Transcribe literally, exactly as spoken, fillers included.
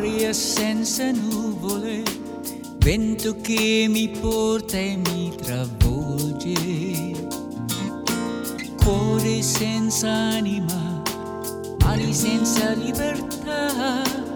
aria senza nuvole, vento che mi porta e mi travolge, cuore senza anima, mani senza libertà.